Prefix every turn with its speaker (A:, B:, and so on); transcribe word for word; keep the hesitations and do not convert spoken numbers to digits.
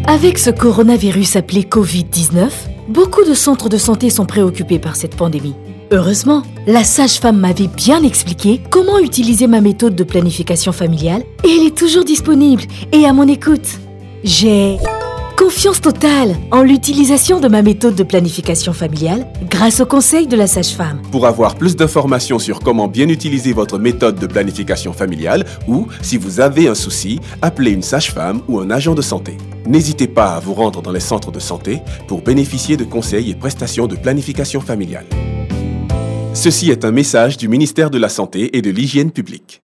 A: Avec ce coronavirus appelé covid dix-neuf, beaucoup de centres de santé sont préoccupés par cette pandémie. Heureusement, la sage-femme m'avait bien expliqué comment utiliser ma méthode de planification familiale et elle est toujours disponible et à mon écoute. J'ai confiance totale en l'utilisation de ma méthode de planification familiale grâce aux conseils de la sage-femme.
B: Pour avoir plus d'informations sur comment bien utiliser votre méthode de planification familiale ou, si vous avez un souci, appelez une sage-femme ou un agent de santé. N'hésitez pas à vous rendre dans les centres de santé pour bénéficier de conseils et prestations de planification familiale. Ceci est un message du ministère de la Santé et de l'Hygiène publique.